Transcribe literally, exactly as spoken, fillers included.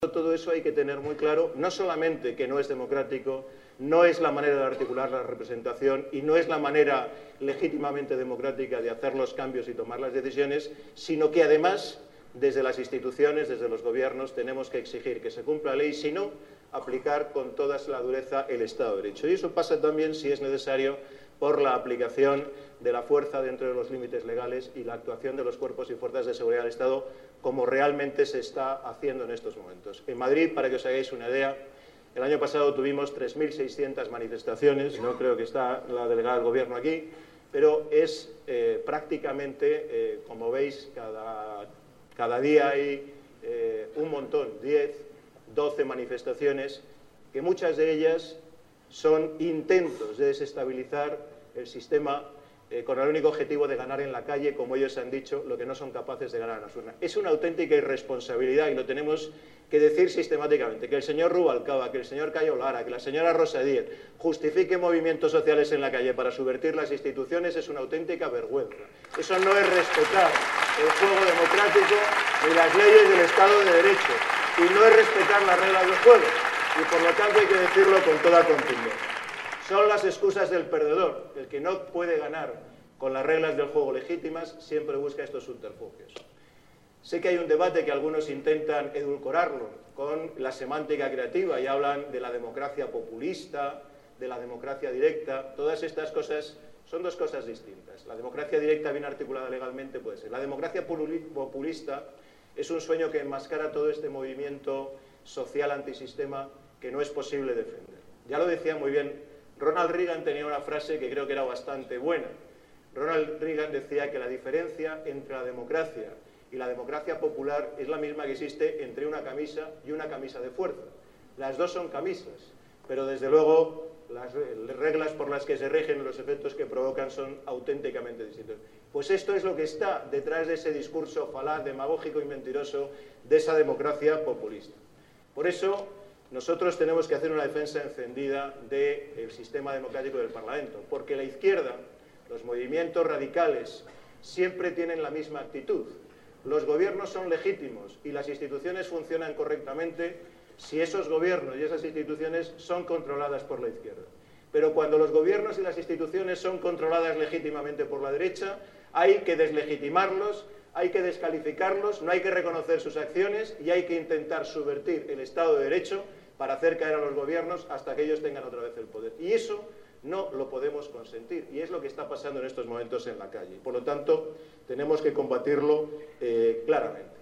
Todo eso hay que tener muy claro, no solamente que no es democrático, no es la manera de articular la representación y no es la manera legítimamente democrática de hacer los cambios y tomar las decisiones, sino que además, desde las instituciones, desde los gobiernos, tenemos que exigir que se cumpla la ley, si no, aplicar con toda la dureza el Estado de Derecho. Y eso pasa también, si es necesario, por la aplicación de la fuerza dentro de los límites legales y la actuación de los cuerpos y fuerzas de seguridad del Estado, como realmente se está haciendo en estos momentos. En Madrid, para que os hagáis una idea, el año pasado tuvimos tres mil seiscientas manifestaciones, no creo que está la delegada del Gobierno aquí, pero es eh, prácticamente, eh, como veis, cada, cada día hay eh, un montón, diez, doce manifestaciones, que muchas de ellas son intentos de desestabilizar el sistema eh, con el único objetivo de ganar en la calle, como ellos han dicho, lo que no son capaces de ganar en las urnas. Es una auténtica irresponsabilidad y lo tenemos que decir sistemáticamente. Que el señor Rubalcaba, que el señor Cayo Lara, que la señora Rosa Díez justifique movimientos sociales en la calle para subvertir las instituciones es una auténtica vergüenza. Eso no es respetar el juego democrático ni las leyes del Estado de Derecho y no es respetar las reglas del juego. Y por lo tanto hay que decirlo con toda contundencia. Son las excusas del perdedor. El que no puede ganar con las reglas del juego legítimas siempre busca estos subterfugios. Sé que hay un debate que algunos intentan edulcorarlo con la semántica creativa y hablan de la democracia populista, de la democracia directa. Todas estas cosas son dos cosas distintas. La democracia directa bien articulada legalmente puede ser. La democracia populista es un sueño que enmascara todo este movimiento social antisistema que no es posible defender. Ya lo decía muy bien Ronald Reagan, tenía una frase que creo que era bastante buena. Ronald Reagan decía que la diferencia entre la democracia y la democracia popular es la misma que existe entre una camisa y una camisa de fuerza. Las dos son camisas, pero desde luego las reglas por las que se rigen, los efectos que provocan son auténticamente distintos. Pues esto es lo que está detrás de ese discurso falaz, demagógico y mentiroso de esa democracia populista. Por eso nosotros tenemos que hacer una defensa encendida del sistema democrático del Parlamento, porque la izquierda, los movimientos radicales, siempre tienen la misma actitud. Los gobiernos son legítimos y las instituciones funcionan correctamente si esos gobiernos y esas instituciones son controladas por la izquierda. Pero cuando los gobiernos y las instituciones son controladas legítimamente por la derecha, hay que deslegitimarlos, hay que descalificarlos, no hay que reconocer sus acciones y hay que intentar subvertir el Estado de Derecho para hacer caer a los gobiernos hasta que ellos tengan otra vez el poder. Y eso no lo podemos consentir, y es lo que está pasando en estos momentos en la calle. Por lo tanto, tenemos que combatirlo eh, claramente.